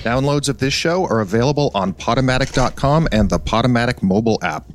Downloads of this show are available on Podomatic.com and the Podomatic mobile app.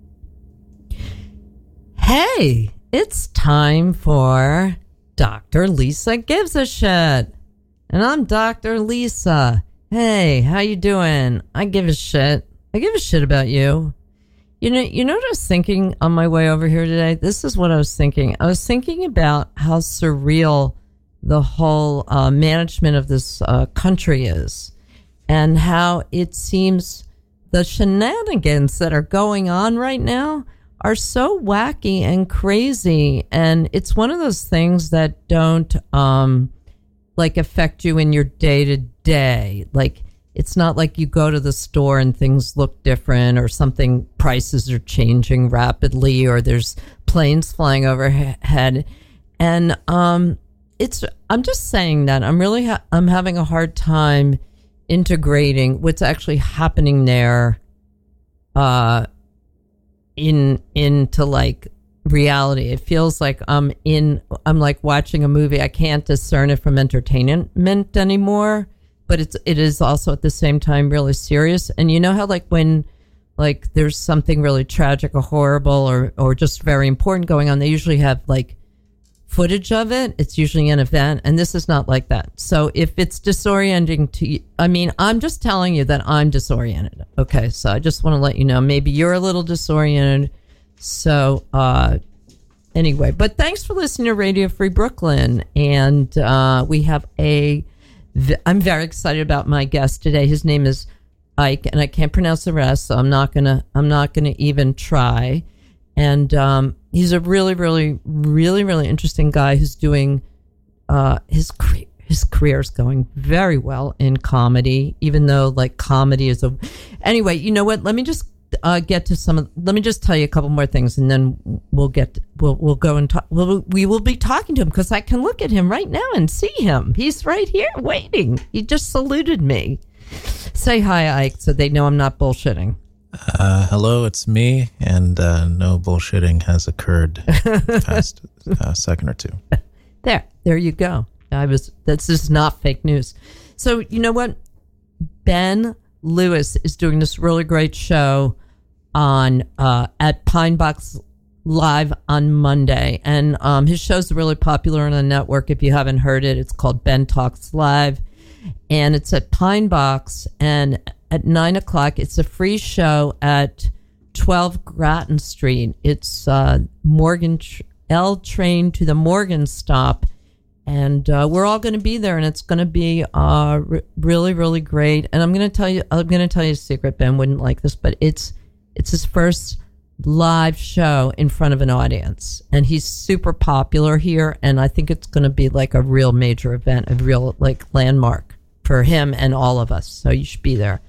Hey, it's time for Dr. Lisa Gives a Shit. And I'm Dr. Lisa. Hey, how you doing? I give a shit. I give a shit about you. You know what I was thinking on my way over here today? This is what I was thinking. I was thinking about how surreal the whole management of this country is, and how it seems the shenanigans that are going on right now are so wacky and crazy. And it's one of those things that don't affect you in your day to day. Like, it's not like you go to the store and things look different, or something, prices are changing rapidly, or there's planes flying overhead. And I'm just saying that I'm having a hard time integrating what's actually happening there into like reality. It feels like I'm like watching a movie. I can't discern it from entertainment anymore, but it is also at the same time really serious. And you know how like when like there's something really tragic or horrible or just very important going on, they usually have like footage of it. It's usually an event, and this is not like that. So if it's disorienting to you, I mean, I'm just telling you that I'm disoriented. Okay, so I just want to let you know, maybe you're a little disoriented. So anyway, but thanks for listening to Radio Free Brooklyn, and we have I'm very excited about my guest today. His name is Ike, and I can't pronounce the rest, so I'm not gonna even try. And he's a really, really, really, really interesting guy who's doing his career is going very well in comedy, even though like comedy is anyway. You know what? Let me just get to let me just tell you a couple more things, and then we'll go and talk. We will be talking to him, because I can look at him right now and see him. He's right here waiting. He just saluted me. Say hi, Ike, so they know I'm not bullshitting. Hello, it's me, and no bullshitting has occurred the past second or two. There you go. This is not fake news. So you know what? Ben Lewis is doing this really great show on at Pine Box Live on Monday, and his show's really popular on the network. If you haven't heard it, it's called Ben Talks Live, and it's at Pine Box, and at 9 o'clock, it's a free show at 12 Grattan Street. It's Morgan L train to the Morgan stop, and we're all going to be there, and it's going to be really, really great. And I'm going to tell you a secret. Ben wouldn't like this, but it's his first live show in front of an audience, and he's super popular here. And I think it's going to be like a real major event, a real like landmark for him and all of us. So you should be there.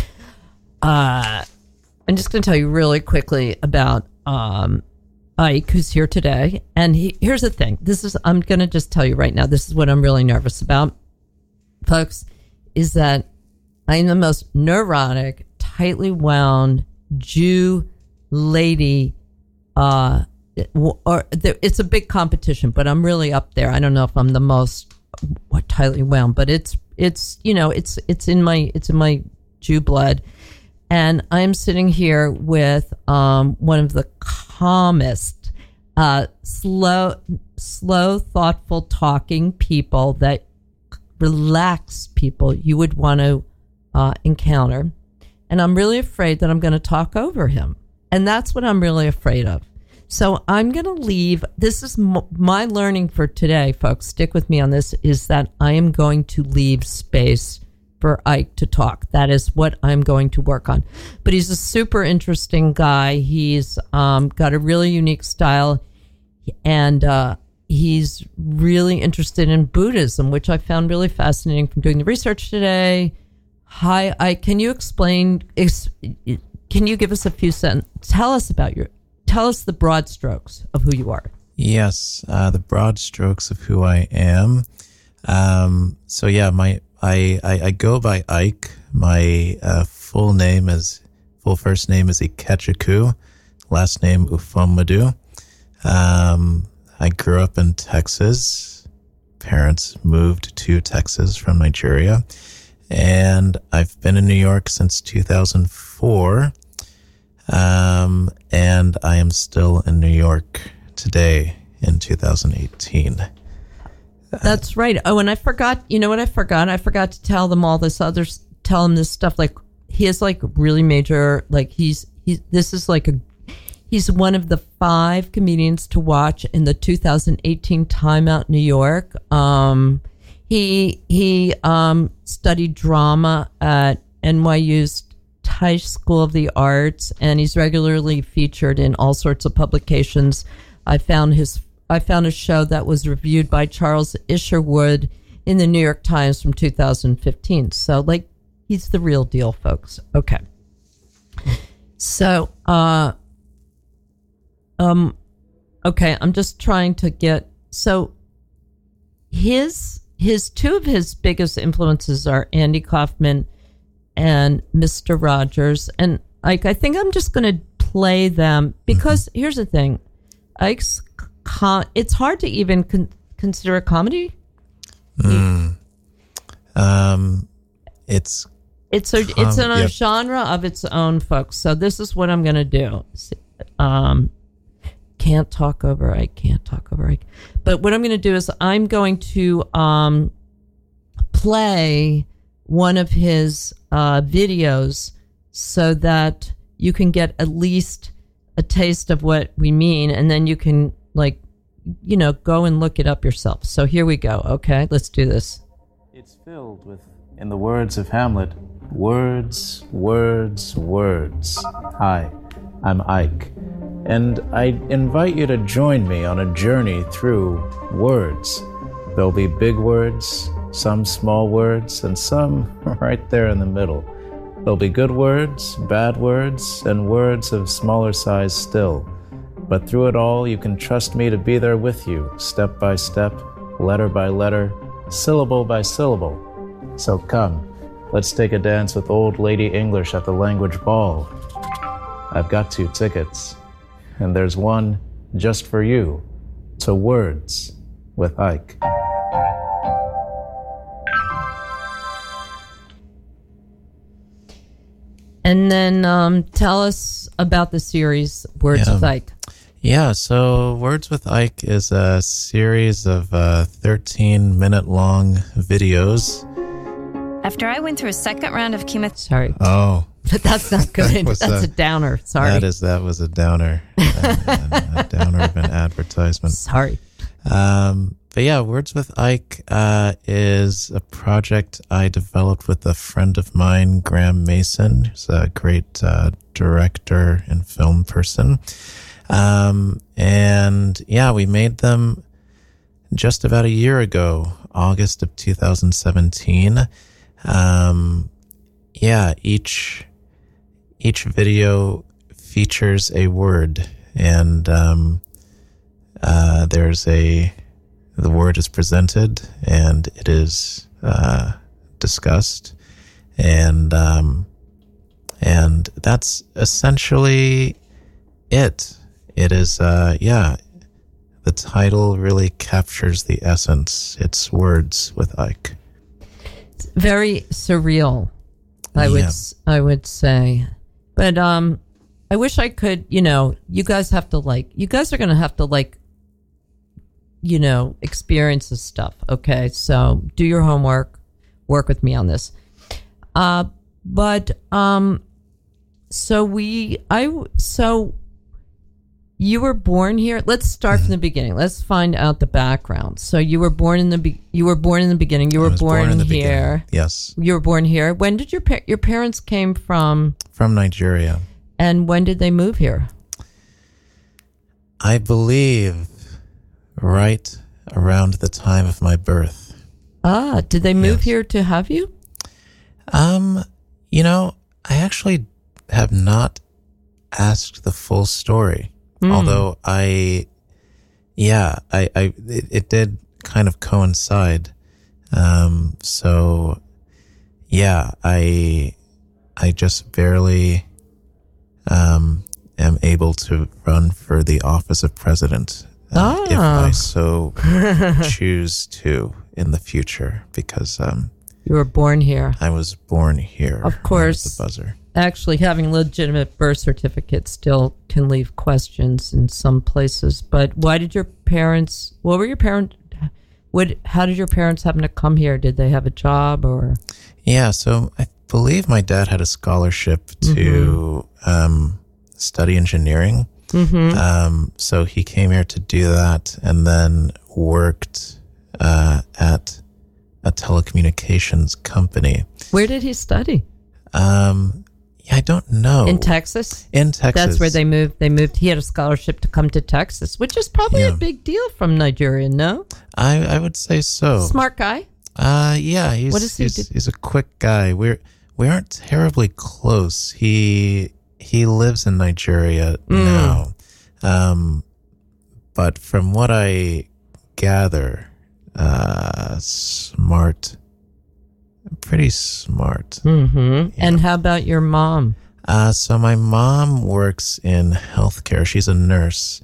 I'm just going to tell you really quickly about Ike, who's here today. And here's the thing. I'm going to just tell you right now, this is what I'm really nervous about, folks, is that I am the most neurotic, tightly wound Jew lady. It's a big competition, but I'm really up there. I don't know if I'm the most tightly wound, but it's in my Jew blood. And I'm sitting here with one of the calmest, slow, thoughtful talking people, that relaxed people you would want to encounter. And I'm really afraid that I'm going to talk over him. And that's what I'm really afraid of. So I'm going to leave. This is my learning for today, folks. Stick with me on this, is that I am going to leave space for Ike to talk. That is what I'm going to work on. But he's a super interesting guy. He's got a really unique style, and he's really interested in Buddhism, which I found really fascinating from doing the research today. Hi, Ike. Can you explain? Can you give us a few sentences? Tell us the broad strokes of who you are. Yes, the broad strokes of who I am. So yeah, I go by Ike. My full first name is Ikechukwu, last name Ufomadu. I grew up in Texas. Parents moved to Texas from Nigeria, and I've been in New York since 2004. And I am still in New York today in 2018. That's right. Oh, and I forgot, you know what I forgot? I forgot to tell them all this tell him this stuff. Like, he has like really major, like he's one of the 5 comedians to watch in the 2018 Time Out New York. He studied drama at NYU's Tisch School of the Arts, and he's regularly featured in all sorts of publications. I found a show that was reviewed by Charles Isherwood in the New York Times from 2015. So, like, he's the real deal, folks. Okay. So, okay, I'm just trying to get, so his 2 of his biggest influences are Andy Kaufman and Mr. Rogers. And like, I think I'm just going to play them because here's the thing. Ike's it's hard to even consider a comedy. It's a genre of its own, folks. So this is what I'm going to do. Can't talk over Ike. But what I'm going to do is I'm going to play one of his videos so that you can get at least a taste of what we mean, and then you can, like, you know, go and look it up yourself. So here we go. Okay, let's do this. It's filled with, in the words of Hamlet, words, words, words. Hi, I'm Ike, and I invite you to join me on a journey through words. There'll be big words, some small words, and some right there in the middle. There'll be good words, bad words, and words of smaller size still. But through it all, you can trust me to be there with you, step by step, letter by letter, syllable by syllable. So come, let's take a dance with Old Lady English at the Language Ball. I've got 2 tickets, and there's one just for you, to Words with Ike. And then tell us about the series Words with Ike. Yeah, so Words with Ike is a series of 13-minute-long videos. After I went through a second round of chemotherapy... Sorry. Oh. That's not good. That's a downer. Sorry. That was a downer. A downer of an advertisement. Sorry. But yeah, Words with Ike is a project I developed with a friend of mine, Graham Mason, who's a great director and film person. And yeah, we made them just about a year ago, August of 2017. Yeah, each video features a word, and the word is presented and it is discussed, and that's essentially it. It is the title really captures the essence. It's Words with Ike. It's very surreal, I would say. But I wish I could, you guys are going to have to experience this stuff. Okay. So do your homework, work with me on this. So you were born here. Let's start from the beginning. Let's find out the background. So you were born in the beginning. You were born here. Beginning. Yes. You were born here. When did your parents came from? From Nigeria. And when did they move here? I believe right around the time of my birth. Did they move here to have you? I actually have not asked the full story. Although it did kind of coincide. I just barely am able to run for the office of president if I so choose to in the future, because You were born here. I was born here. Of course. The buzzer. Actually, having a legitimate birth certificate still can leave questions in some places. But why did your parents? What were your parents? How did your parents happen to come here? Did they have a job or? Yeah, so I believe my dad had a scholarship to study engineering. So he came here to do that, and then worked at a telecommunications company. Where did he study? I don't know. In Texas? In Texas. That's where they moved. He had a scholarship to come to Texas, which is probably a big deal from Nigeria, no? I would say so. Smart guy? Yeah, he's a quick guy. We aren't terribly close. He lives in Nigeria now. But from what I gather, smart. Pretty smart. Yeah. And how about your mom? So my mom works in healthcare. She's a nurse.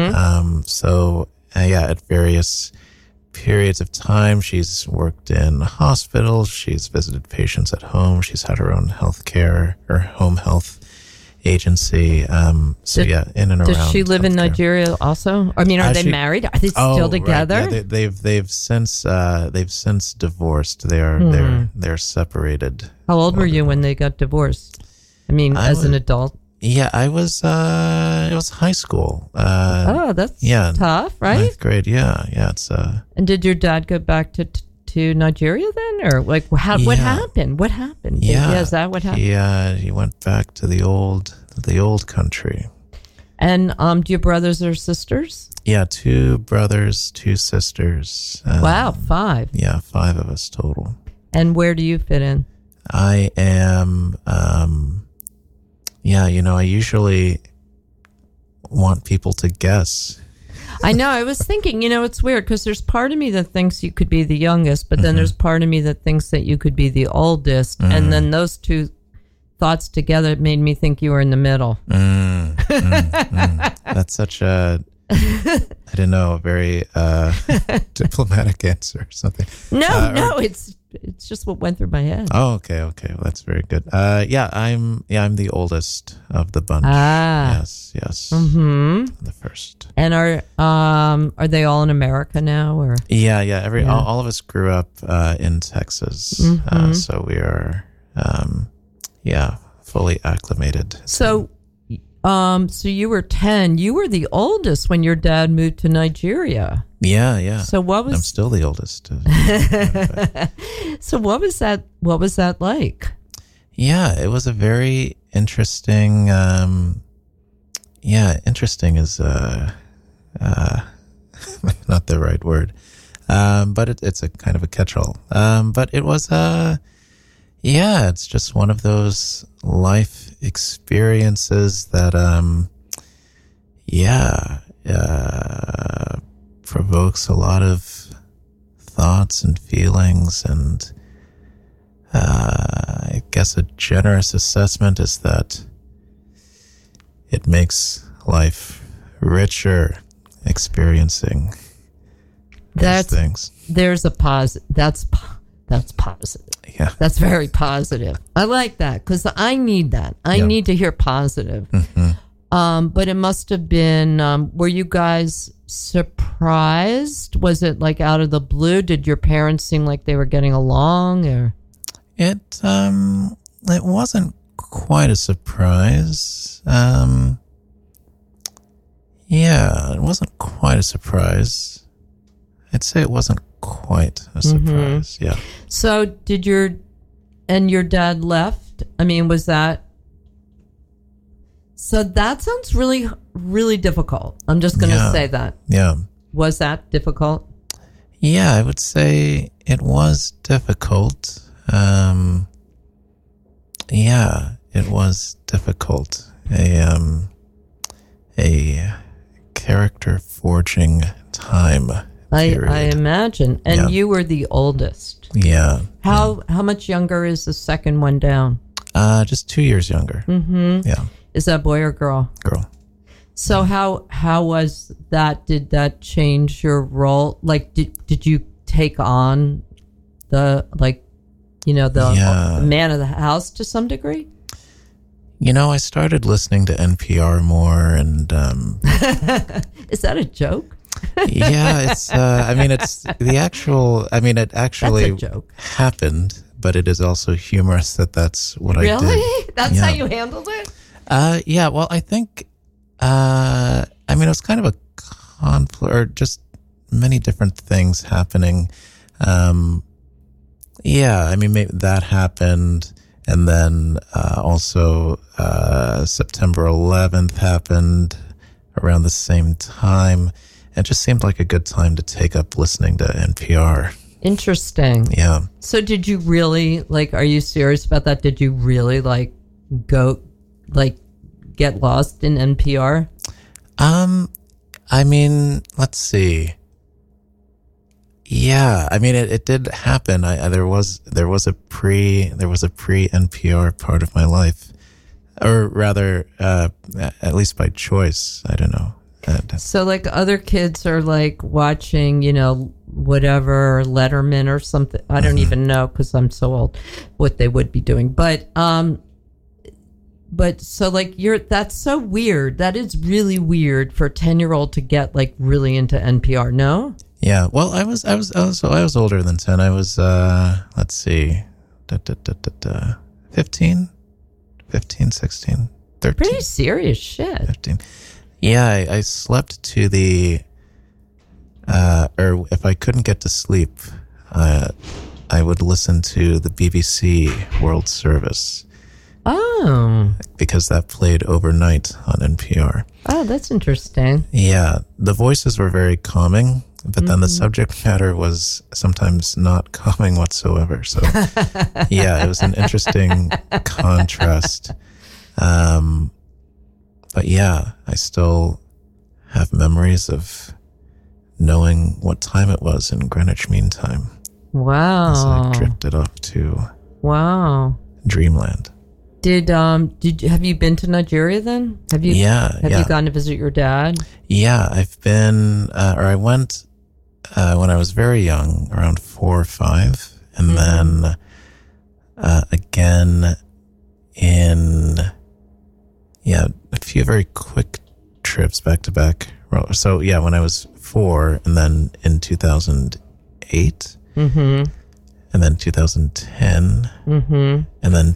At various periods of time, she's worked in hospitals. She's visited patients at home. She's had her own healthcare or home health agency. In and around. Does she live in healthcare. Nigeria also? I mean, are they married? Are they still together? Right. Yeah, they've since divorced. They're separated. How old were you when they got divorced? I mean, as an adult. Yeah, I was. It was high school. That's tough, right? 9th grade. Yeah. It's. And did your dad go back to Nigeria then, or like what happened? What happened? Yeah, is that what happened? He went back to the old country. And do you have brothers or sisters? Yeah, 2 brothers, 2 sisters. Wow, 5. Yeah, 5 of us total. And where do you fit in? I am. I usually want people to guess. I know. I was thinking, it's weird because there's part of me that thinks you could be the youngest, but then there's part of me that thinks that you could be the oldest. And then those two thoughts together made me think you were in the middle. That's such a, I don't know, a very diplomatic answer or something. No, it's just what went through my head. Oh, okay. Well, that's very good. I'm the oldest of the bunch. Yes. The first. And are they all in America now, or? Yeah. All of us grew up in Texas, so we are, fully acclimated. So you were 10. You were the oldest when your dad moved to Nigeria. Yeah. So I'm still the oldest. So what was that like? Yeah, it was a very interesting. Interesting is not the right word, but it's a kind of a catch-all. But it was it's just one of those life experiences that provokes a lot of thoughts and feelings, and I guess a generous assessment is that it makes life richer experiencing these things. There's a positive. That's positive. Yeah. That's very positive. I like that because I need that. I need to hear positive. But it must have been, were you guys surprised? Was it like out of the blue? Did your parents seem like they were getting along, or? It wasn't quite a surprise. It wasn't quite a surprise. I'd say it wasn't quite a surprise. Yeah. So did your dad left? I mean, was that? So that sounds really, really difficult. I'm just going to say that. Yeah. Was that difficult? Yeah, I would say it was difficult. It was difficult. A character forging time. I imagine. And you were the oldest. Yeah. How much younger is the second one down? Just 2 years younger. Yeah. Is that boy or girl? Girl. So how was that? Did that change your role? Like, did you take on the the man of the house to some degree? I started listening to NPR more, and is that a joke? Yeah, it's. It's the actual. It actually That's a joke. happened, but it is also humorous that's what I did. Really? That's how you handled it? Yeah. Well, I think. It was kind of a conflict, or just many different things happening. Maybe that happened. And then also September 11th happened around the same time. It just seemed like a good time to take up listening to NPR. Interesting. Yeah. So did you really, are you serious about that? Did you really, get lost in NPR? Let's see. Yeah, it did happen. There was a pre NPR part of my life, or rather, at least by choice. I don't know. So other kids are watching, whatever Letterman or something. I don't even know because I'm so old what they would be doing. But so that's so weird. That is really weird for a 10-year-old to get really into NPR. No. Yeah, well, I was older than 10. I was, let's see, 15, 16, 13. Pretty serious shit. 15. Yeah, I slept to the, or if I couldn't get to sleep, I would listen to the BBC World Service. Oh. Because that played overnight on NPR. Oh, that's interesting. Yeah, the voices were very calming. But then the subject matter was sometimes not calming whatsoever. So, yeah, it was an interesting contrast. But yeah, I still have memories of knowing what time it was in Greenwich Mean Time. Wow. As I drifted off to dreamland. Have you been to Nigeria then? Have you gone to visit your dad? Yeah, I've been, I went when I was very young, around 4 or 5, and then again in a few very quick trips back to back. So yeah, when I was 4, and then in 2008, and then 2010, and then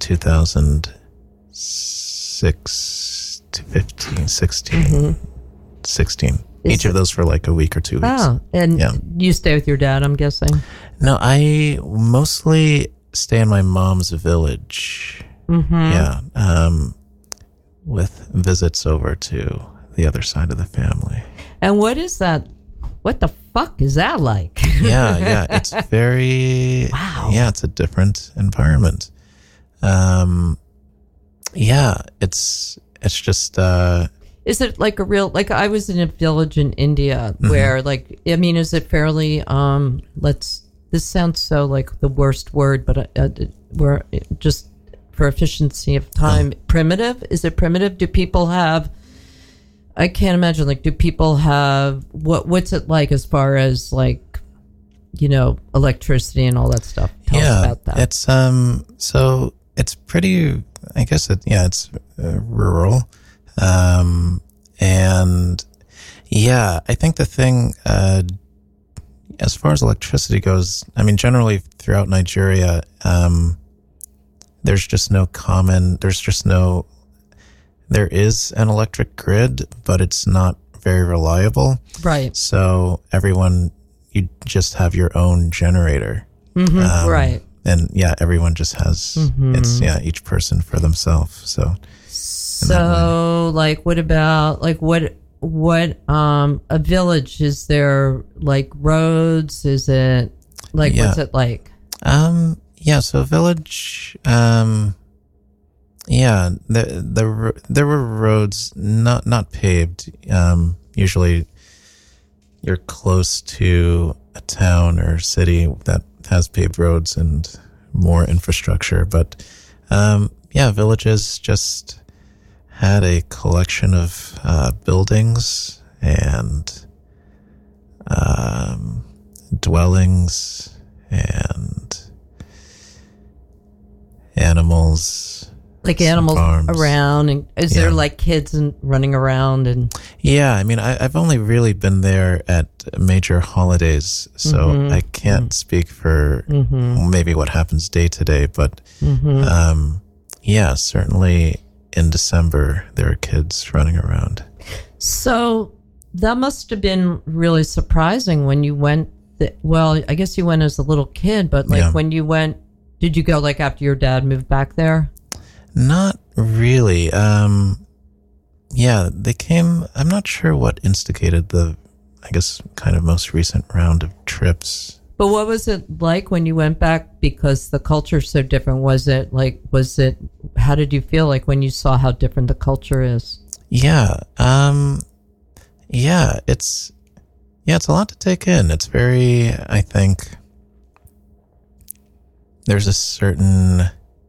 2006 to 15, 16, 16. Each of those for a week or 2 weeks. Oh, and you stay with your dad, I'm guessing? No, I mostly stay in my mom's village. Yeah, with visits over to the other side of the family. And what is that? What the fuck is that like? Yeah, it's very... Wow. Yeah, it's a different environment. Yeah, it's just... Is it a real, I was in a village in India where is it fairly, this sounds so the worst word, but we're just for efficiency of time, primitive? Is it primitive? Do people have, I can't imagine, do people have, what's it like as far as electricity and all that stuff? Tell us about that. It's, so it's pretty, I guess it's rural. And yeah, I think the thing, as far as electricity goes, generally throughout Nigeria, there is an electric grid, but it's not very reliable. Right. So you just have your own generator. Right. And yeah, everyone just has, each person for themselves. So what about a village? Is there roads? Is it what's it like? So a village, there were roads, not paved. Usually you're close to a town or city that has paved roads and more infrastructure, but villages just had a collection of buildings and dwellings, and animals. Like some animals farms. around, and is there like kids running around? And Yeah, I mean, I've only really been there at major holidays, so I can't speak for maybe what happens day to day, but yeah, certainly in December, there are kids running around. so that must have been really surprising when you went. Well, I guess you went as a little kid, but like when you went, did you go like after your dad moved back there? Not really. Yeah, they came, I'm not sure what instigated the, I guess, kind of most recent round of trips. But what was it like when you went back? Because the culture's so different. How did you feel like when you saw how different the culture is? Yeah. It's a lot to take in. It's very, I think, there's a certain,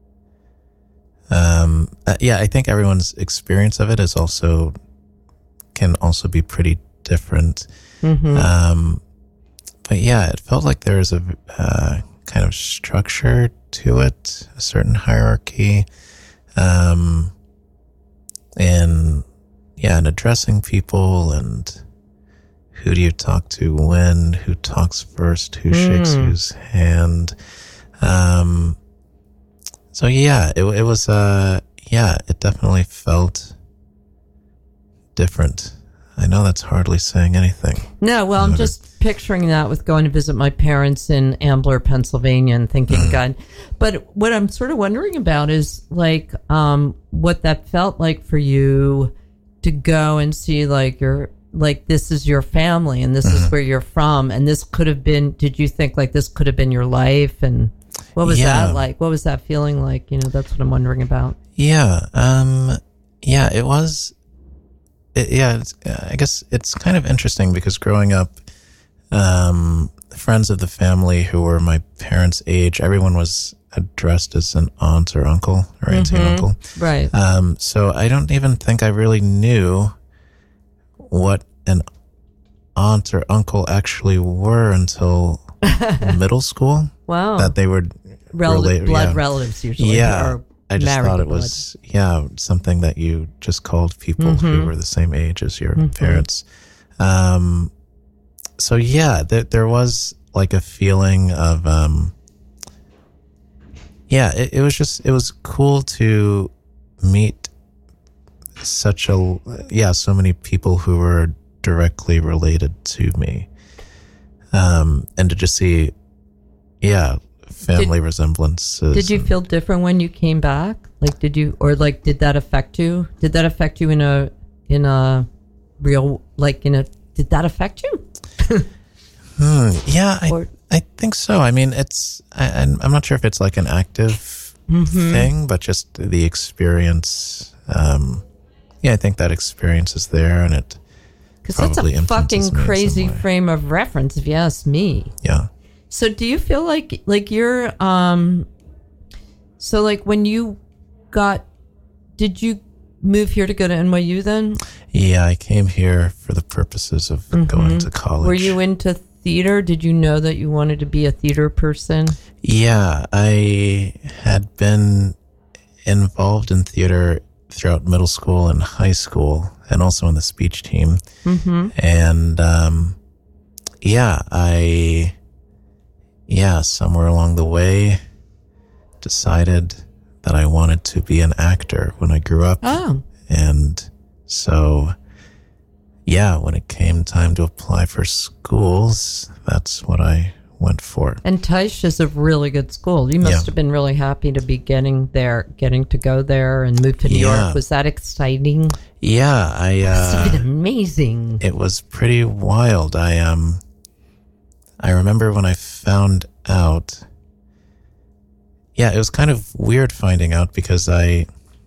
I think everyone's experience of it can also be pretty different. But yeah, it felt like there was a kind of structure to it, a certain hierarchy, in addressing people, and who do you talk to when, who talks first, who shakes whose hand. So yeah, it was, it definitely felt different. I know that's hardly saying anything. No, well, I'm just picturing that with going to visit my parents in Ambler, Pennsylvania, and thinking, God. But what I'm sort of wondering about is like what that felt like for you to go and see this is your family and this is where you're from, and this could have been. Did you think like this could have been your life? And what was that like? What was that feeling like? That's what I'm wondering about. Yeah, it was. I guess it's kind of interesting because growing up, friends of the family who were my parents' age, everyone was addressed as an aunt or uncle or auntie and uncle. Right. So I don't even think I really knew what an aunt or uncle actually were until middle school. Wow. That they were blood relatives usually. Yeah. Or I just thought it blood. was, something that you just called people who were the same age as your parents. So yeah, there was like a feeling of, it was cool to meet so many people who were directly related to me. And to just see, family resemblances. Did you feel different when you came back? Like, did that affect you? Did that affect you in a real, did that affect you? I think so. I mean, I'm not sure if it's like an active thing, but just the experience. I think that experience is there, and it because that's a fucking crazy frame of reference, if you ask me. Yeah. So do you feel like you're, so like when did you move here to go to NYU then? Yeah, I came here for the purposes of going to college. Were you into theater? Did you know that you wanted to be a theater person? Yeah, I had been involved in theater throughout middle school and high school, and also in the speech team. And, somewhere along the way, decided that I wanted to be an actor when I grew up. Oh. And so, when it came time to apply for schools, that's what I went for. And Tisch is a really good school. You must have been really happy to be getting to go there and move to New York. Was that exciting? Yeah, It must have been amazing. It was pretty wild. I remember when I found out. Yeah, it was kind of weird finding out because I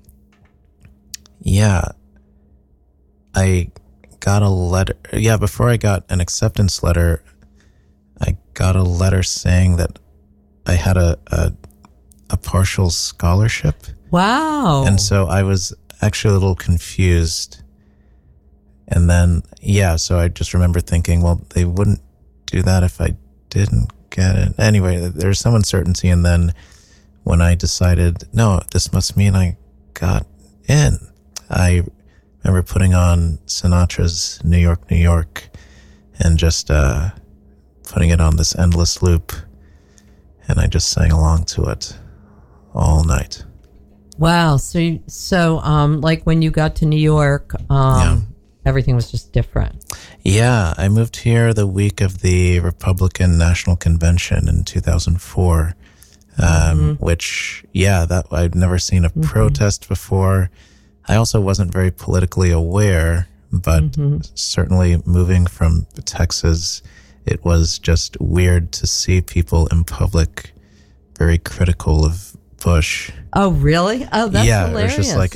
got a letter. Yeah, before I got an acceptance letter, I got a letter saying that I had a partial scholarship. Wow. And so I was actually a little confused. And then, so I just remember thinking, well, they wouldn't do that if I didn't get it. Anyway, there's some uncertainty. And then when I decided, no, this must mean I got in. I remember putting on Sinatra's New York, New York, and just putting it on this endless loop, and I just sang along to it all night. Wow. So like when you got to New York, everything was just different. Yeah, I moved here the week of the Republican National Convention in 2004, which, that I'd never seen a protest before. I also wasn't very politically aware, but certainly moving from Texas, it was just weird to see people in public very critical of Bush. Oh, really? Oh, that's hilarious. It was just like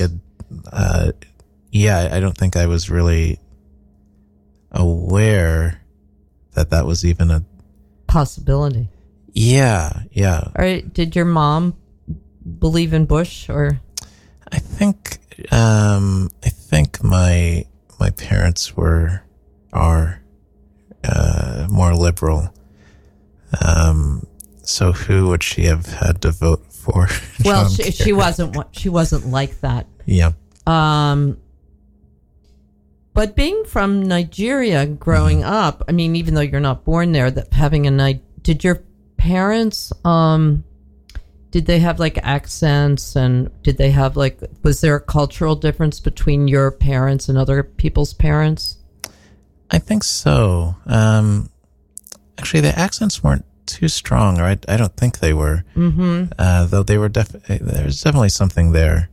I don't think I was really aware that was even a possibility. Yeah. All right. Did your mom believe in Bush, or? I think my parents are more liberal. So who would she have had to vote for? Well, she wasn't like that. Yeah. But being from Nigeria, growing up, I mean, even though you're not born there, did your parents, did they have like accents, and did they have was there a cultural difference between your parents and other people's parents? I think so. Actually, the accents weren't too strong, or I don't think they were. Though they were there's definitely something there.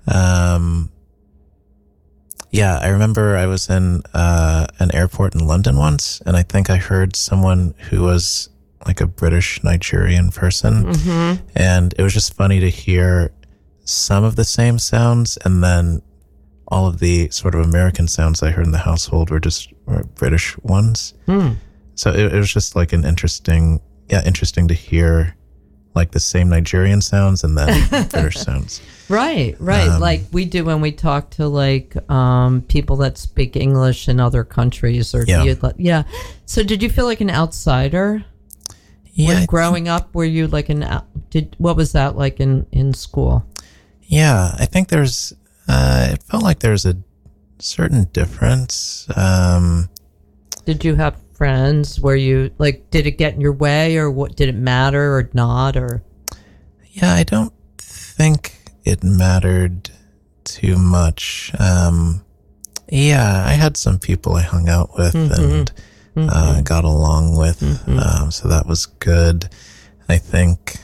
Yeah, I remember I was in an airport in London once, and I think I heard someone who was like a British Nigerian person, and it was just funny to hear some of the same sounds, and then all of the sort of American sounds I heard in the household were British ones. So it was just like an interesting to hear like the same Nigerian sounds and then British sounds. Right. Like we do when we talk to people that speak English in other countries, or So did you feel like an outsider? Yeah. Growing up, were you like what was that like in school? Yeah, I think there's, it felt like there's a certain difference. Did you have friends? Were you did it get in your way, or what, did it matter or not, or? Yeah, I don't think it mattered too much. I had some people I hung out with and got along with, so that was good. I think,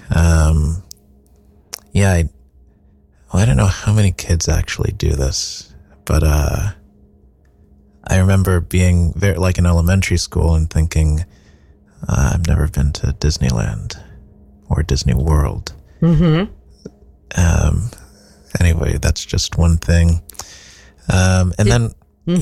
I don't know how many kids actually do this, but I remember being there, like in elementary school, and thinking, I've never been to Disneyland or Disney World. Anyway, that's just one thing. I don't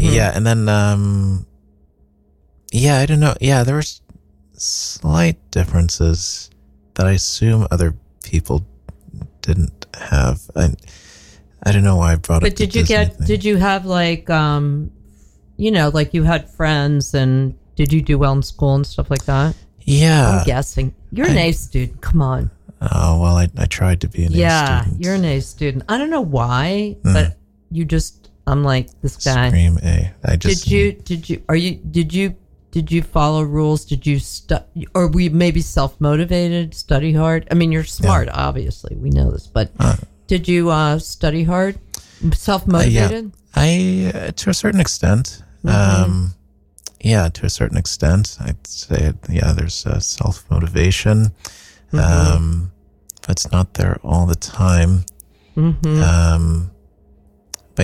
know. Yeah, there were slight differences that I assume other people didn't have. I don't know why I brought it. But did you have you had friends, and did you do well in school and stuff like that? Yeah. I'm guessing. You're an A student. Come on. Oh, well, I tried to be an A student. Yeah, you're an A student. I don't know why, but you just, I'm like, this guy. Scream A. Did you follow rules? Did you or were you maybe self-motivated, study hard? I mean, you're smart, obviously. We know this, but did you study hard? Self-motivated? To a certain extent. To a certain extent, I'd say, there's self-motivation. But it's not there all the time. But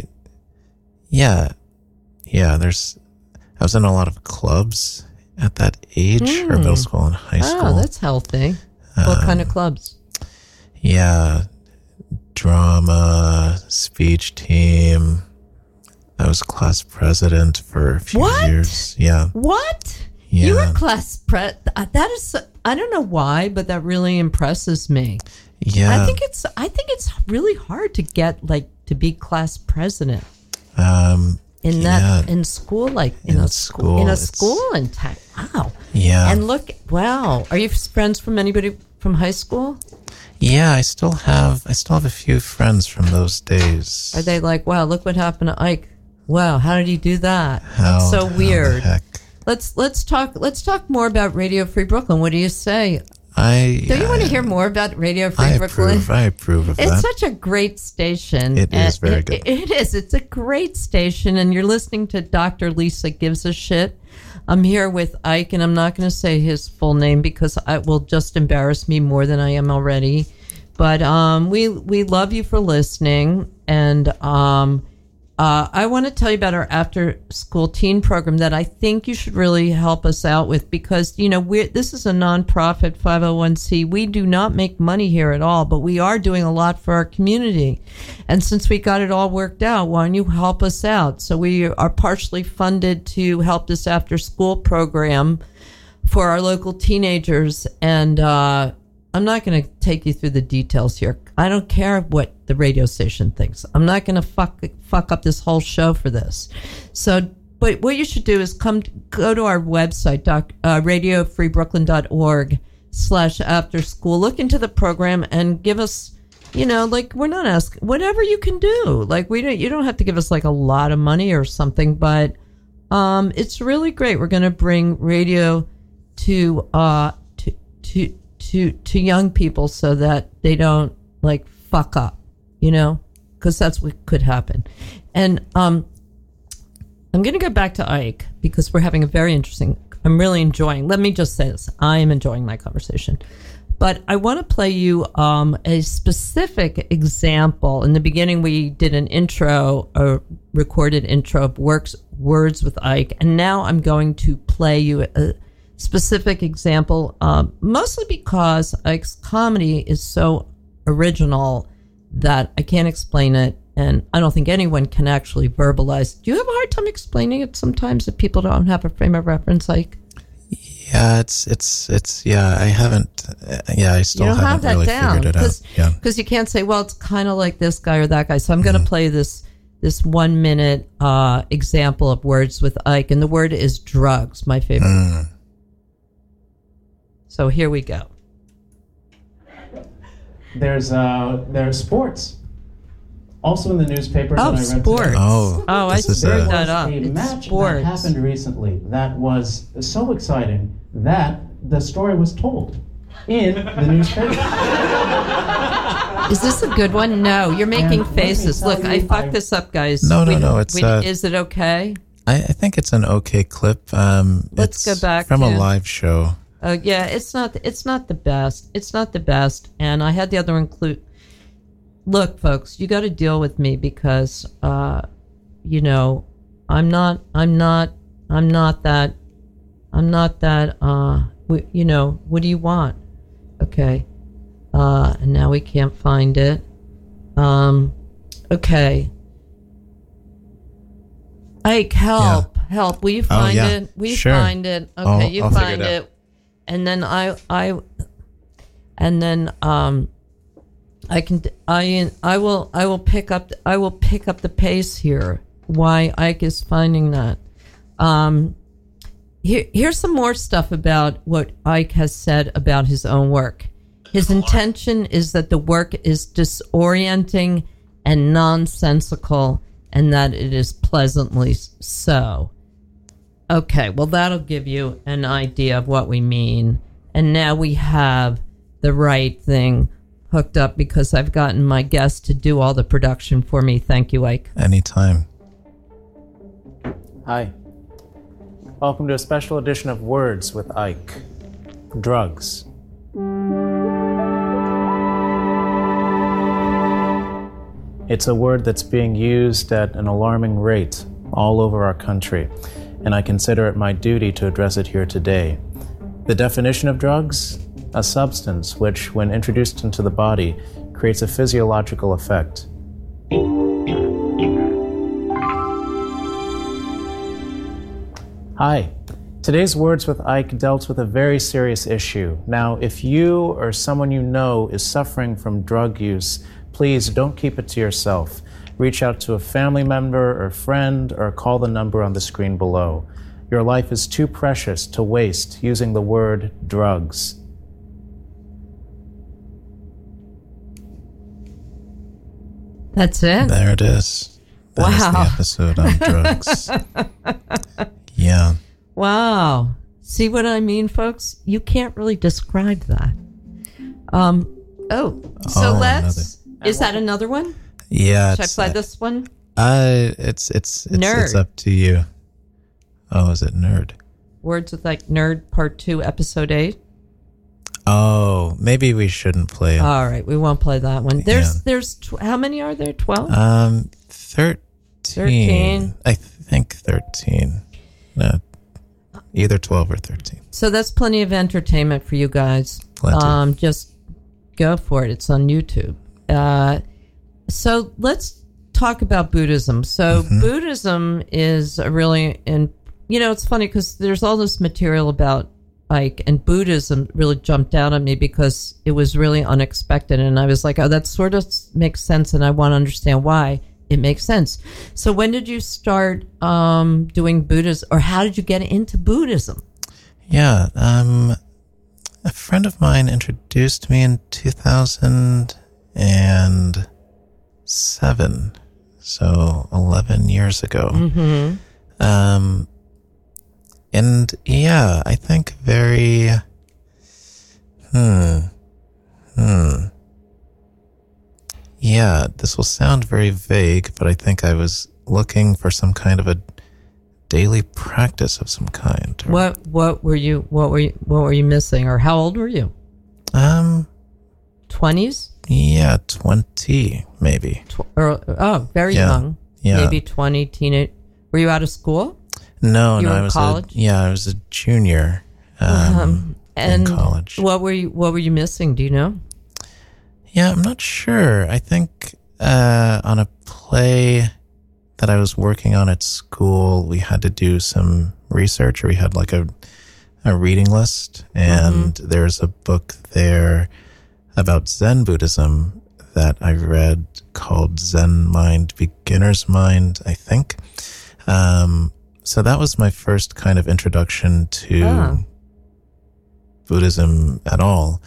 I was in a lot of clubs at that age, or middle school and high school. Oh, that's healthy. What kind of clubs? Yeah, drama, speech team. I was class president for a few years. Yeah. What? Yeah. You were class that is, I don't know why, but that really impresses me. Yeah. I think it's really hard to get to be class president. In school, in a school in tech. Wow. Yeah. And are you friends from anybody from high school? Yeah, I still have a few friends from those days. Are they like, wow, look what happened to Ike? Wow, how did he do that? How, That's so how the weird. heck? Let's talk more about Radio Free Brooklyn. What do you say? Don't you want to hear more about Radio Free Brooklyn? I approve of that. It's such a great station. It is very good. It is. It's a great station, and you're listening to Dr. Lisa Gives a Shit. I'm here with Ike, and I'm not going to say his full name because it will just embarrass me more than I am already. But we love you for listening, and I want to tell you about our after-school teen program that I think you should really help us out with because, this is a nonprofit 501c. We do not make money here at all, but we are doing a lot for our community. And since we got it all worked out, why don't you help us out? So we are partially funded to help this after-school program for our local teenagers. And I'm not going to take you through the details here. I don't care what the radio station thinks. I'm not going to fuck up this whole show for this. So, but what you should do is go to our website, radiofreebrooklyn.org/afterschool. Look into the program and give us, we're not asking, whatever you can do. Like you don't have to give us like a lot of money or something, but it's really great. We're going to bring radio to young people so that they don't like fuck up, because that's what could happen. And I'm going to go back to Ike because we're having I'm really enjoying, let me just say this, I am enjoying my conversation. But I want to play you a specific example. In the beginning, we did a recorded intro of Words with Ike, and now I'm going to play you a specific example, mostly because Ike's comedy is so original that I can't explain it, and I don't think anyone can actually verbalize. Do you have a hard time explaining it sometimes if people don't have a frame of reference, Ike? Yeah, it's I haven't, I still haven't really figured it out. Yeah. Because you can't say, well, it's kind of like this guy or that guy. So I'm going to play this 1 minute example of Words with Ike, and the word is drugs, my favorite word. So here we go. There's sports. Also in the newspaper that I read sports. today. I screwed that up. There was a match sports. that happened recently that was so exciting that the story was told in the newspaper. Is this a good one? No, you're making faces. Look, I fucked this up, guys. No. Is it okay? I think it's an okay clip. Let's go back from a live show. Yeah, it's not the best. It's not the best. And I had the other include. Look, folks, you got to deal with me because, I'm not that. What do you want? Okay. And now we can't find it. Okay. Ike, help. Will you find it? Will you find it? Okay, you I'll find it. And then I will pick up the pace here. Why Ike is finding that. Here's some more stuff about what Ike has said about his own work. His intention is that the work is disorienting and nonsensical, and that it is pleasantly so. Okay, well, that'll give you an idea of what we mean. And now we have the right thing hooked up because I've gotten my guest to do all the production for me. Thank you, Ike. Anytime. Hi. Welcome to a special edition of Words with Ike. Drugs. It's a word that's being used at an alarming rate all over our country, and I consider it my duty to address it here today. The definition of drugs? A substance which, when introduced into the body, creates a physiological effect. Hi. Today's Words with Ike dealt with a very serious issue. Now, if you or someone you know is suffering from drug use, please don't keep it to yourself. Reach out to a family member or friend or call the number on the screen below. Your life is too precious to waste using the word drugs. That's it. There it is. That is the episode on drugs. Yeah. Wow. See what I mean, folks? You can't really describe that. Is that another one? Yeah. Should I play this one? It's up to you. Oh, is it Nerd? Words with like Nerd Part 2, Episode 8. Oh, maybe we shouldn't play it. All right, we won't play that one. There's how many are there? 12? 13. I think 13. No, either 12 or 13. So that's plenty of entertainment for you guys. Plenty. Just go for it. It's on YouTube. So let's talk about Buddhism. So Buddhism is a really, and it's funny because there's all this material about Ike, and Buddhism really jumped out at me because it was really unexpected. And I was like, oh, that sort of makes sense. And I want to understand why it makes sense. So when did you start doing Buddhism, or how did you get into Buddhism? Yeah. A friend of mine introduced me in 2007. So 11 years ago. Mm-hmm. And yeah, I think very, yeah, this will sound very vague, but I think I was looking for some kind of a daily practice of some kind. What were you missing, or how old were you? 20s? Yeah, 20 maybe. Very young. Yeah. Maybe 20, teenage. Were you out of school? No, I was college. I was a junior in college. What were you missing? Do you know? Yeah, I'm not sure. I think on a play that I was working on at school, we had to do some research, or we had like a reading list, and there's a book there about Zen Buddhism that I read called Zen Mind, Beginner's Mind, I think. So that was my first kind of introduction to Buddhism at all.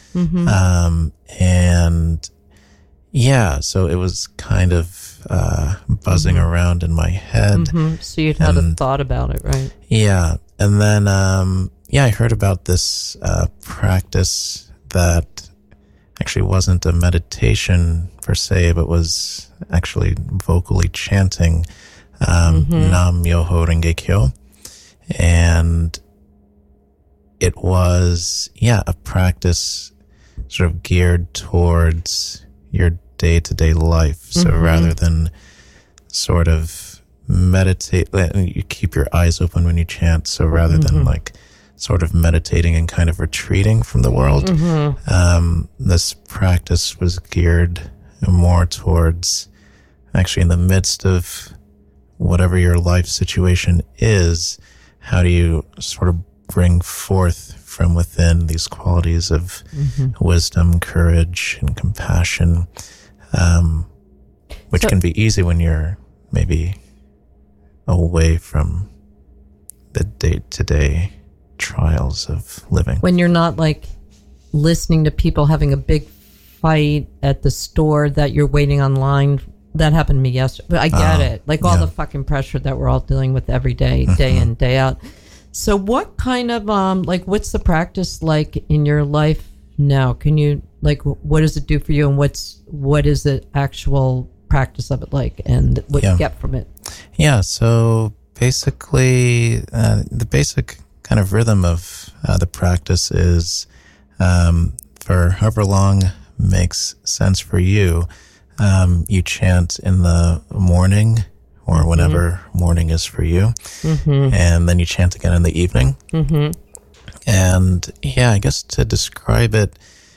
And yeah, so it was kind of buzzing around in my head. So you'd had a thought about it, right? Yeah. And then, I heard about this practice that actually wasn't a meditation per se, but was actually vocally chanting Nam Myoho Renge Kyo. And it was, a practice sort of geared towards your day-to-day life. So rather than sort of meditate, you keep your eyes open when you chant. So rather than like sort of meditating and kind of retreating from the world, this practice was geared more towards actually in the midst of whatever your life situation is, how do you sort of bring forth from within these qualities of wisdom, courage, and compassion, which can be easy when you're maybe away from the day-to-day trials of living. When you're not like listening to people having a big fight at the store that you're waiting online. That happened to me yesterday. But I get it. Like all the fucking pressure that we're all dealing with every day, day in, day out. So what kind of, what's the practice like in your life now? Can you, what does it do for you, and what is the actual practice of it like, and what you get from it? Yeah, so basically, the basic kind of rhythm of the practice is for however long makes sense for you. You chant in the morning or whenever morning is for you. And then you chant again in the evening. And I guess to describe it,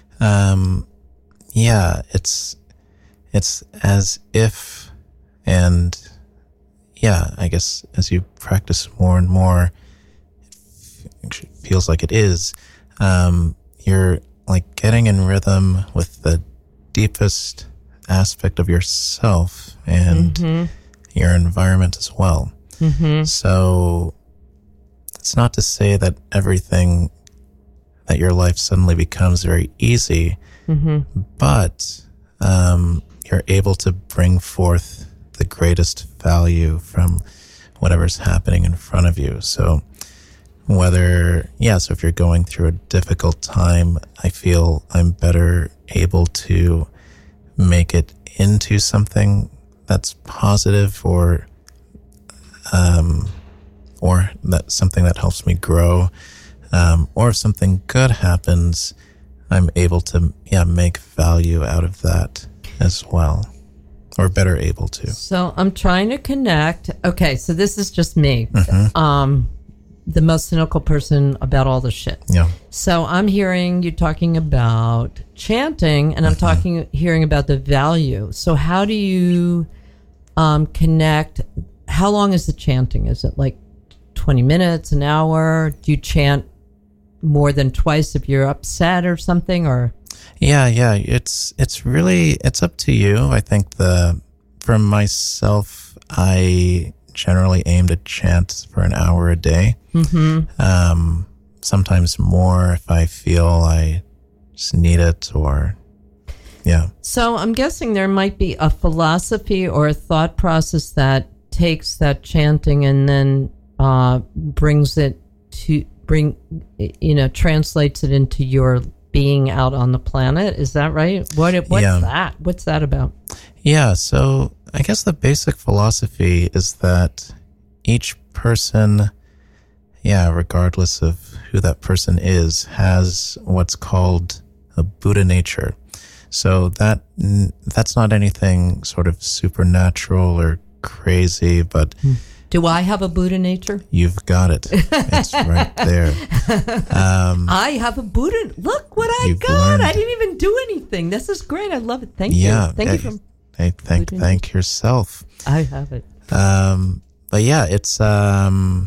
it's as if, and I guess as you practice more and more, it feels like it is, you're like getting in rhythm with the deepest aspect of yourself and your environment as well. So it's not to say that everything that your life suddenly becomes very easy, but you're able to bring forth the greatest value from whatever's happening in front of you. So so if you're going through a difficult time, I feel I'm better able to make it into something that's positive, or that's something that helps me grow. Or if something good happens, I'm able to make value out of that as well, or better able to. So I'm trying to connect. Okay, so this is just me, the most cynical person about all this shit. Yeah. So I'm hearing you talking about chanting, and I'm hearing about the value. So how do you connect? How long is the chanting? Is it like 20 minutes, an hour? Do you chant more than twice if you're upset or something? Or it's up to you. I think for myself, I generally aim to chant for an hour a day. Sometimes more if I feel I just need it, or So I'm guessing there might be a philosophy or a thought process that takes that chanting and then translates it into your being out on the planet. Is that right? What's that? What's that about? Yeah, so I guess the basic philosophy is that each person, regardless of who that person is, has what's called a Buddha nature. So that's not anything sort of supernatural or crazy, but do I have a Buddha nature? You've got it. It's right there. I have a Buddha. Look what I got. Learned. I didn't even do anything. This is great. I love it. Thank you. Thank you. Thank yourself. I have it. But yeah, it's how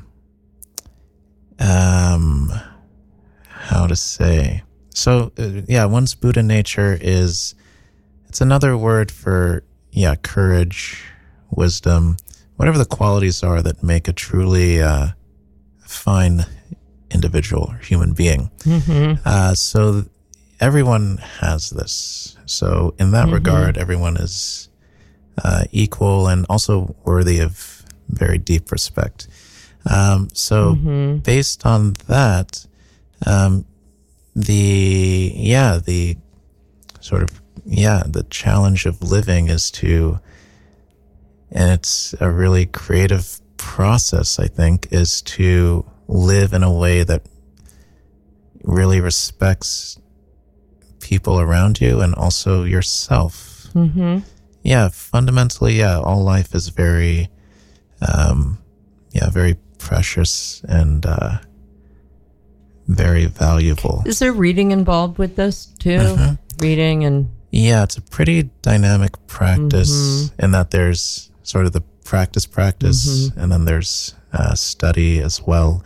to say. So one's Buddha nature it's another word for courage, wisdom, whatever the qualities are that make a truly fine individual or human being. So everyone has this. So in that regard, everyone is equal and also worthy of very deep respect. Based on that, the challenge of living is and it's a really creative process, I think, is to live in a way that really respects people around you and also yourself. Fundamentally, all life is very, very precious and very valuable. Is there reading involved with this too? Reading and... Yeah, it's a pretty dynamic practice in that there's sort of the practice, and then there's study as well.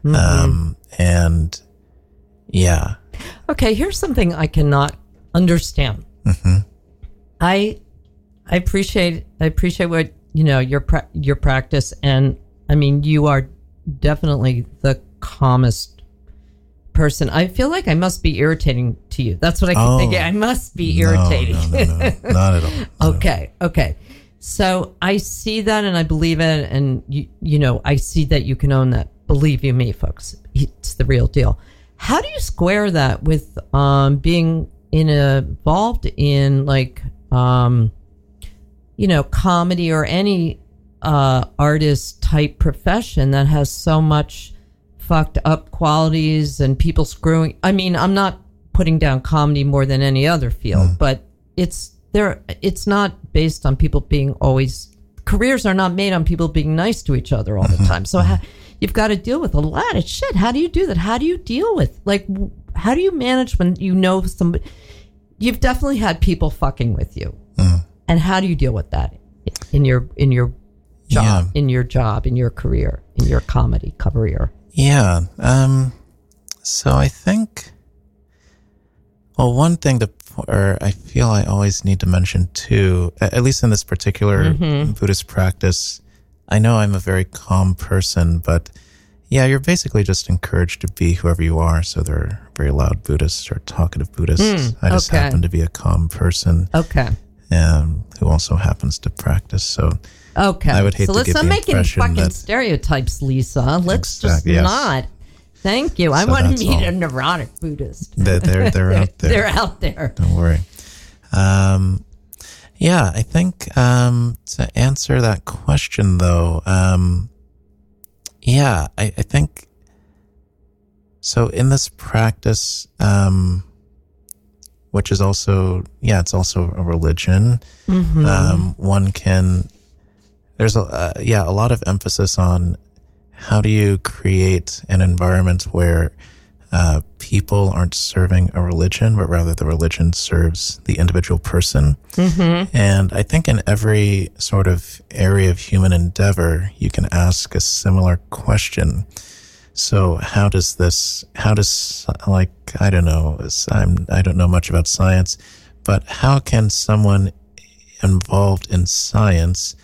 Okay, here's something I cannot understand. I appreciate what your practice, and I mean you are definitely the calmest person. I feel like I must be irritating to you. That's what I keep thinking. I must be irritating. No, not at all. Okay. So I see that and I believe it, and I see that you can own that. Believe you me, folks, it's the real deal. How do you square that with being involved in comedy or any artist type profession that has so much fucked up qualities and people screwing? I mean, I'm not putting down comedy more than any other field, but it's not based on people being always, careers are not made on people being nice to each other all the time. So you've got to deal with a lot of shit. How do you do that? How do you deal with, how do you manage when somebody, you've definitely had people fucking with you. And how do you deal with that in your job, in your career, in your comedy career? Yeah. So I think, one thing I feel I always need to mention too, at least in this particular Buddhist practice, I know I'm a very calm person, but you're basically just encouraged to be whoever you are. So there are very loud Buddhists or talkative Buddhists. I just happen to be a calm person. Okay. who also happens to practice. So Okay. I would hate so to let's give not the make any impression fucking that- stereotypes, Lisa. Let's just Yes. not. Thank you. I So want to that's meet all. a neurotic Buddhist. they're out there. They're out there. Don't worry. Yeah, I think to answer that question, though, yeah, I think so. In this practice, which is also, yeah, it's also a religion. One can. There's a lot of emphasis on how do you create an environment where people aren't serving a religion, but rather the religion serves the individual person. And I think in every sort of area of human endeavor, you can ask a similar question. So how does like, I don't know, I don't know much about science, but how can someone involved in science,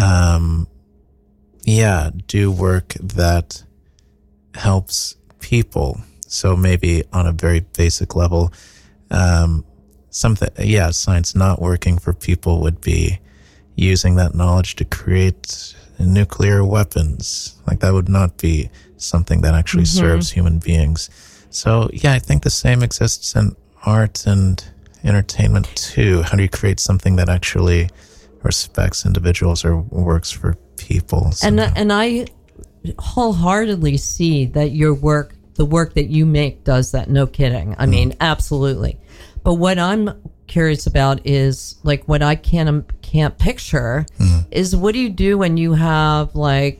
do work that helps people? So maybe on a very basic level, science not working for people would be using that knowledge to create nuclear weapons. Like that would not be something that actually serves human beings. So yeah, I think the same exists in art and entertainment too. How do you create something that actually respects individuals or works for people? And I wholeheartedly see that the work that you make does that. No kidding. I mean, absolutely. But what I'm curious about is like what I can't picture is what do you do when you have like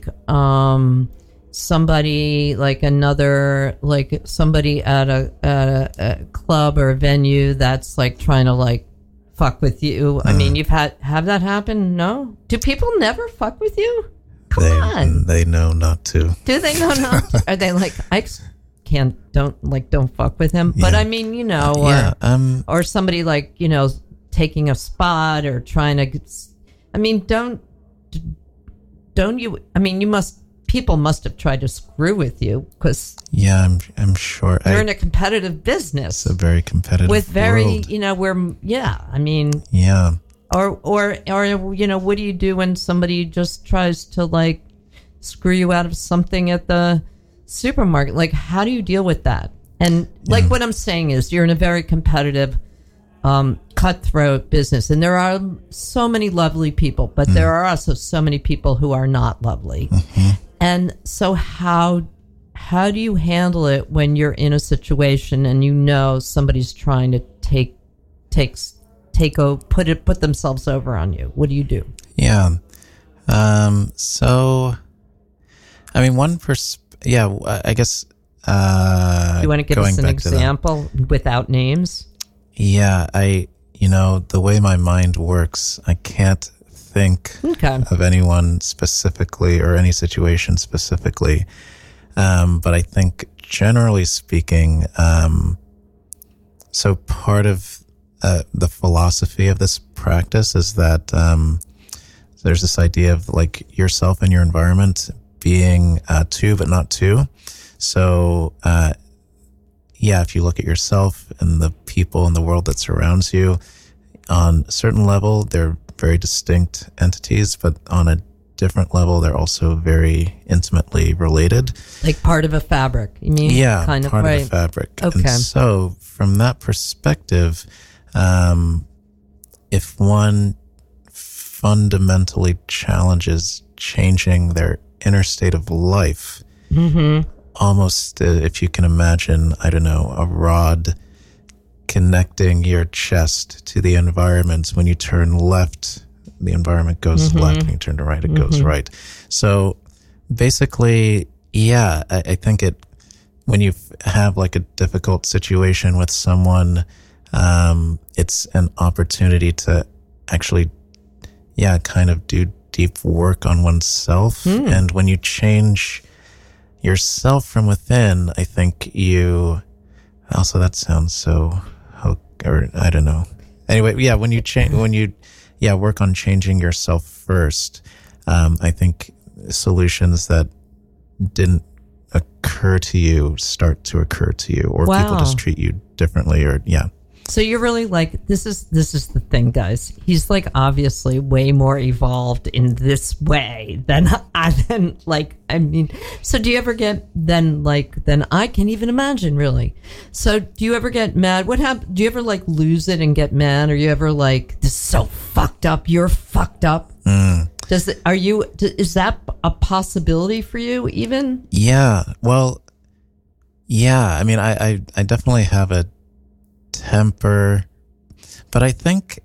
somebody like somebody at a club or a venue that's like trying to like fuck with you. I mean, you've have that happen? No? Do people never fuck with you? Come on. They know not to. Do they know not to? Are they like, don't fuck with him? But I mean, you know, or somebody like, you know, taking a spot or trying to, I mean, don't you, I mean, people must have tried to screw with you because I'm sure you're in a competitive business. It's a very competitive with very, world. you know, I mean, or you know, what do you do when somebody just tries to like screw you out of something at the supermarket? Like, how do you deal with that? And like what I'm saying is you're in a very competitive, cutthroat business, and there are so many lovely people, but there are also so many people who are not lovely. And so how do you handle it when you're in a situation and you know somebody's trying to put themselves over on you? What do you do? So I mean, I guess you want to give us an example without names? The way my mind works, I can't think of anyone specifically or any situation specifically. But I think generally speaking, so part of the philosophy of this practice is that there's this idea of like yourself and your environment being two but not two. So if you look at yourself and the people in the world that surrounds you, on a certain level they're very distinct entities, but on a different level they're also very intimately related, like part of a fabric, you mean? Kind of, part right. of a fabric. Okay. And so from that perspective, if one fundamentally challenges changing their inner state of life, almost if you can imagine, I don't know, a rod connecting your chest to the environment. When you turn left, the environment goes left. When you turn to right, it goes right. So basically, I think when you have like a difficult situation with someone, it's an opportunity to actually, kind of do deep work on oneself. And when you change yourself from within, I think also that sounds so, or I don't know. Anyway, when you work on changing yourself first, I think solutions that didn't occur to you start to occur to you, or people just treat you differently, or So you're really like, this is the thing, guys. He's like obviously way more evolved in this way than so do you ever get then I can't even imagine really. So do you ever get mad? What happened? Do you ever like lose it and get mad? Or you ever like, this is so fucked up, you're fucked up? Is that a possibility for you even? Yeah. Well, yeah. I mean, I definitely have a temper, but I think,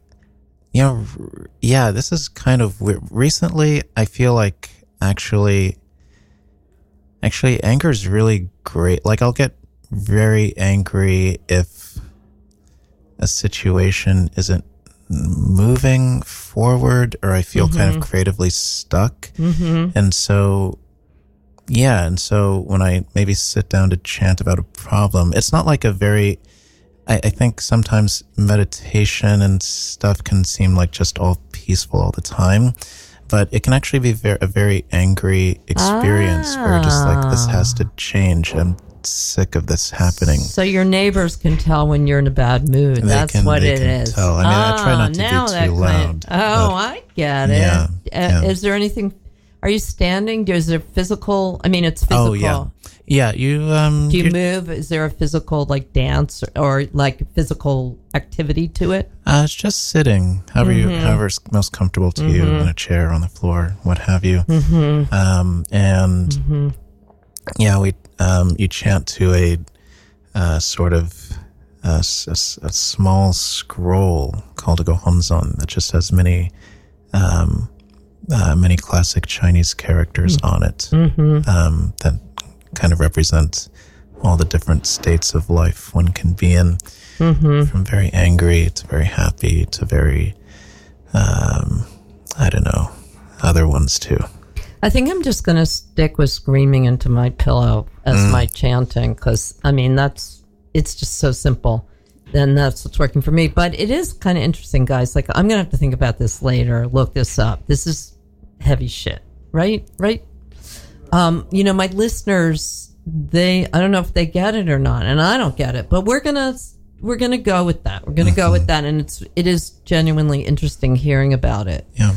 this is kind of weird. Recently, I feel like actually anger is really great. Like, I'll get very angry if a situation isn't moving forward, or I feel kind of creatively stuck. And so when I maybe sit down to chant about a problem, it's not like I think sometimes meditation and stuff can seem like just all peaceful all the time, but it can actually be a very angry experience where just like, this has to change. I'm sick of this happening. So your neighbors can tell when you're in a bad mood. That's what it is. Tell. I mean, I try not to be too loud. I get it. Yeah. Is there anything? Are you standing? Is there physical? I mean, it's physical. Oh, yeah. Yeah, do you move? Is there a physical like dance or like physical activity to it? It's just sitting, however's most comfortable to you, in a chair, on the floor, what have you. We you chant to a sort of a small scroll called a gohonzon that just has many classic Chinese characters on it that kind of represent all the different states of life one can be in, from very angry to very happy to very, other ones too. I think I'm just going to stick with screaming into my pillow as my chanting, because, I mean, it's just so simple. And that's what's working for me. But it is kind of interesting, guys. Like, I'm going to have to think about this later, look this up. This is heavy shit, right? My listeners, I don't know if they get it or not, and I don't get it, but we're going to go with that. We're going to go with that. And it is genuinely interesting hearing about it. Yeah.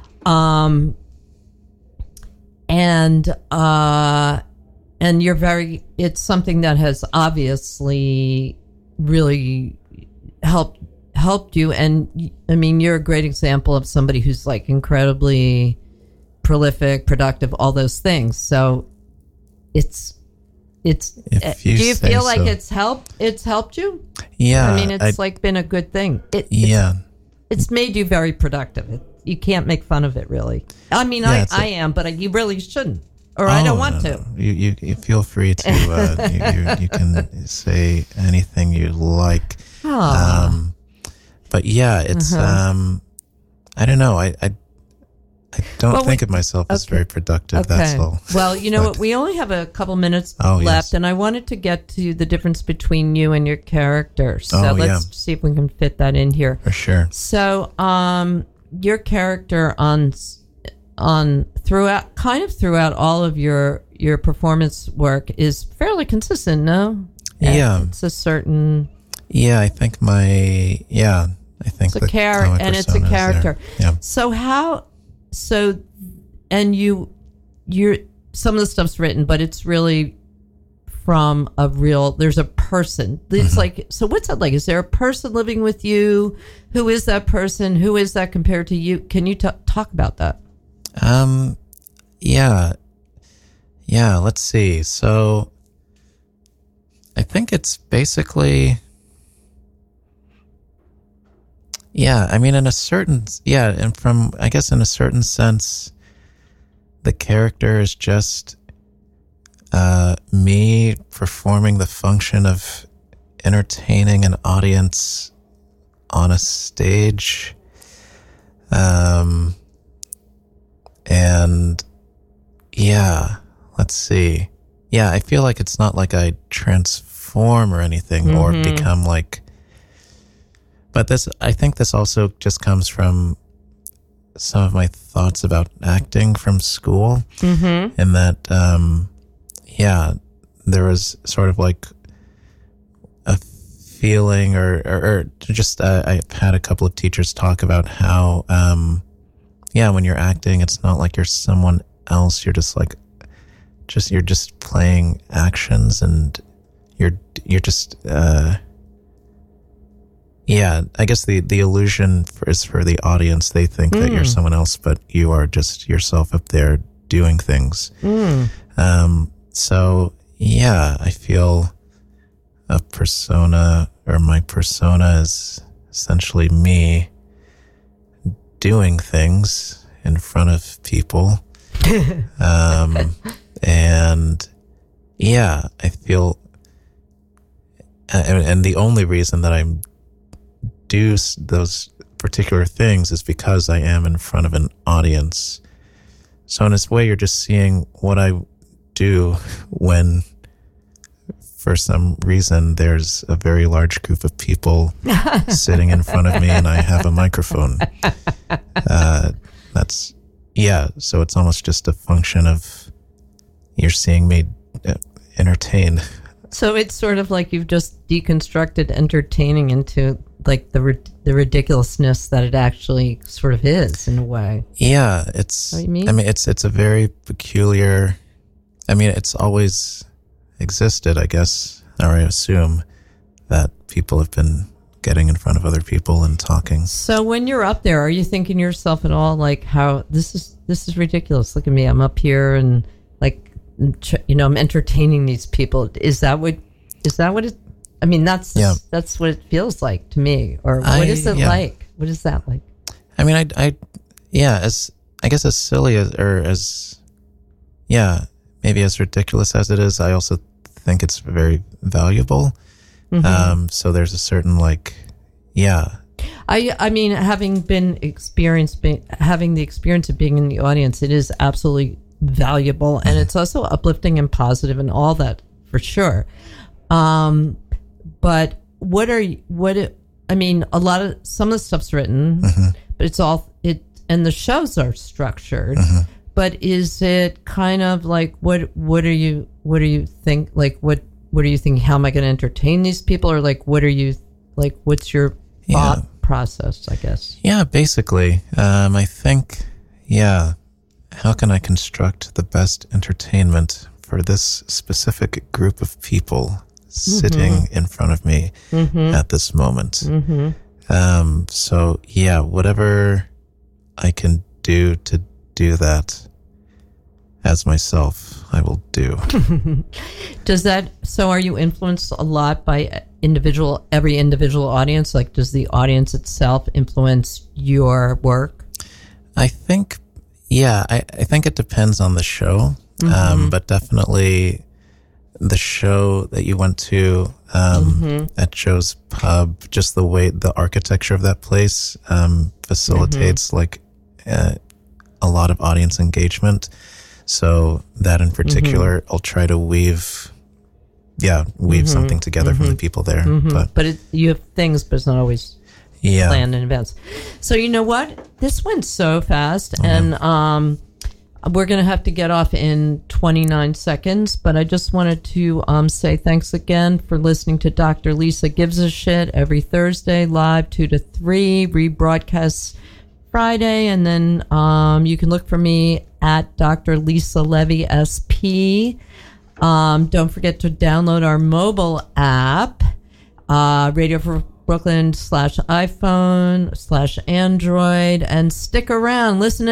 And you're it's something that has obviously really helped you. And I mean, you're a great example of somebody who's like incredibly prolific, productive, all those things. So do you feel like it's helped you? Yeah. I mean, it's like been a good thing. It's made you very productive. You can't make fun of it, really. I mean, I am, but you really shouldn't, or I don't want to. You feel free to. You can say anything you like. But yeah, it's. I don't know. I don't think of myself as very productive. Okay. That's all. Well, you know what? We only have a couple minutes left, and I wanted to get to the difference between you and your character. So let's see if we can fit that in here. For sure. So, your character throughout all of your performance work is fairly consistent, no? Yeah. It's a certain. Yeah, I think it's a character, and it's a character. Yeah. You're some of the stuff's written, but it's really from there's a person. It's like, so what's that like? Is there a person living with you? Who is that person? Who is that compared to you? Can you talk about that? Yeah, let's see. So I think it's basically, I mean, in a certain sense, the character is just me performing the function of entertaining an audience on a stage. Let's see. Yeah, I feel like it's not like I transform or anything or become like, but I think this also just comes from some of my thoughts about acting from school, and that, there was sort of like a feeling, or just I've had a couple of teachers talk about how, when you're acting, it's not like you're someone else. You're just like, you're just playing actions, and you're just, I guess the illusion is for the audience. They think that you're someone else, but you are just yourself up there doing things. So yeah, I feel a persona, or my persona is essentially me doing things in front of people. And yeah, I feel, and the only reason that I do those particular things is because I am in front of an audience. So in this way, you're just seeing what I do when, for some reason, there's a very large group of people sitting in front of me and I have a microphone. So it's almost just a function of you're seeing me entertain. So it's sort of like you've just deconstructed entertaining into like the ridiculousness that it actually sort of is, in a way. Yeah, it's. What do you mean? I mean, it's a very peculiar. I mean, it's always existed, I guess, or I assume that people have been getting in front of other people and talking. So when you're up there, are you thinking to yourself at all, like, how this is ridiculous? Look at me, I'm up here and like, I'm entertaining these people. Is that what it? I mean, that's what it feels like to me. Or what is it like? What is that like? I mean, as silly maybe as ridiculous as it is, I also think it's very valuable. So there's a certain I mean, having the experience of being in the audience, it is absolutely valuable, and it's also uplifting and positive and all that, for sure. But some of the stuff's written, but and the shows are structured. But is it kind of like, what do you think? Like, what are you thinking? How am I going to entertain these people? Or like, what's your thought process, I guess? Yeah, basically. I think, how can I construct the best entertainment for this specific group of people sitting in front of me at this moment? So whatever I can do to do that as myself, I will do. So are you influenced a lot by every individual audience? Like, does the audience itself influence your work? I think, I think it depends on the show. But definitely the show that you went to at Joe's Pub, just the way the architecture of that place facilitates a lot of audience engagement. So that in particular, I'll try to weave something together from the people there. But you have things, but it's not always planned in advance. So you know what? This went so fast, and we're going to have to get off in 29 seconds, but I just wanted to say thanks again for listening to Dr. Lisa Gives a Shit every Thursday, live 2 to 3, rebroadcasts Friday, and then you can look for me at Dr. Lisa Levy SP. Don't forget to download our mobile app, Radio for Brooklyn /iPhone /Android, and stick around. Listen